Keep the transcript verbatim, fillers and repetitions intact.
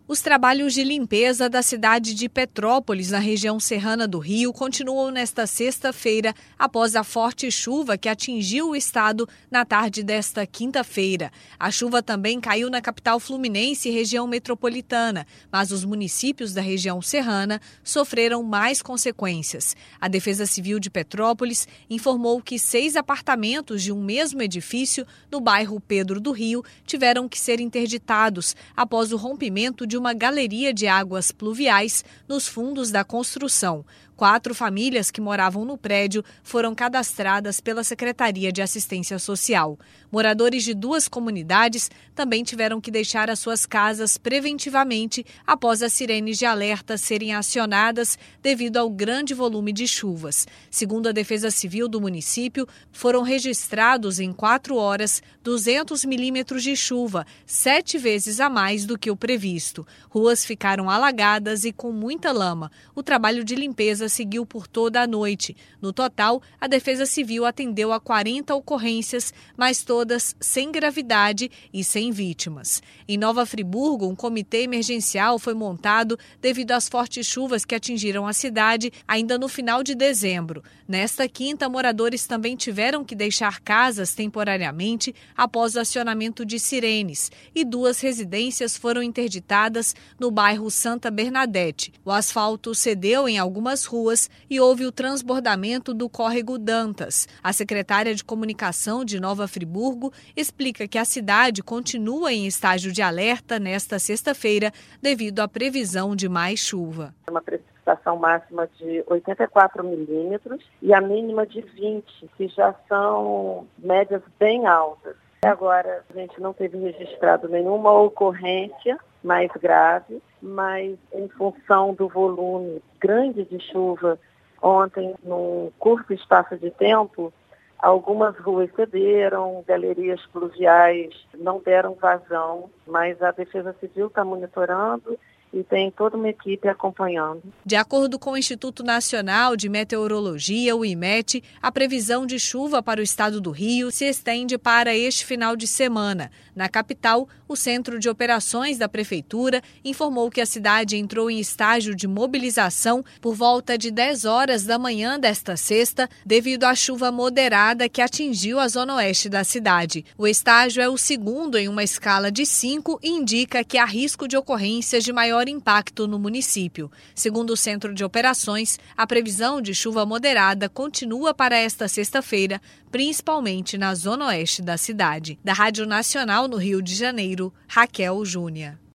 Os trabalhos de limpeza da cidade de Petrópolis, na região serrana do Rio, continuam nesta sexta-feira, após a forte chuva que atingiu o estado na tarde desta quinta-feira. A chuva também caiu na capital fluminense e região metropolitana, mas os municípios da região serrana sofreram mais consequências. A Defesa Civil de Petrópolis informou que seis apartamentos de um mesmo edifício, no bairro Pedro do Rio, tiveram que ser interditados após o rompimento de uma galeria de águas pluviais nos fundos da construção. Quatro famílias que moravam no prédio foram cadastradas pela Secretaria de Assistência Social. Moradores de duas comunidades também tiveram que deixar as suas casas preventivamente após as sirenes de alerta serem acionadas devido ao grande volume de chuvas. Segundo a Defesa Civil do município, foram registrados em quatro horas duzentos milímetros de chuva, sete vezes a mais do que o previsto. Ruas ficaram alagadas e com muita lama. O trabalho de limpeza seguiu por toda a noite. No total, a Defesa Civil atendeu a quarenta ocorrências, mas todas sem gravidade e sem vítimas. Em Nova Friburgo, um comitê emergencial foi montado devido às fortes chuvas que atingiram a cidade ainda no final de dezembro. Nesta quinta, moradores também tiveram que deixar casas temporariamente após o acionamento de sirenes, e duas residências foram interditadas no bairro Santa Bernadette. O asfalto cedeu em algumas ruas e houve o transbordamento do córrego Dantas. A secretária de Comunicação de Nova Friburgo explica que a cidade continua em estágio de alerta nesta sexta-feira devido à previsão de mais chuva. Uma precipitação máxima de oitenta e quatro milímetros e a mínima de vinte, que já são médias bem altas. Agora, a gente não teve registrado nenhuma ocorrência mais grave, mas em função do volume grande de chuva ontem, num curto espaço de tempo, algumas ruas cederam, galerias pluviais não deram vazão, mas a Defesa Civil está monitorando e tem toda uma equipe acompanhando. De acordo com o Instituto Nacional de Meteorologia, o IMET, a previsão de chuva para o estado do Rio se estende para este final de semana. Na capital, o Centro de Operações da Prefeitura informou que a cidade entrou em estágio de mobilização por volta de dez horas da manhã desta sexta, devido à chuva moderada que atingiu a zona oeste da cidade. O estágio é o segundo em uma escala de cinco e indica que há risco de ocorrências de maior impacto no município. Segundo o Centro de Operações, a previsão de chuva moderada continua para esta sexta-feira, principalmente na zona oeste da cidade. Da Rádio Nacional no Rio de Janeiro, Raquel Júnior.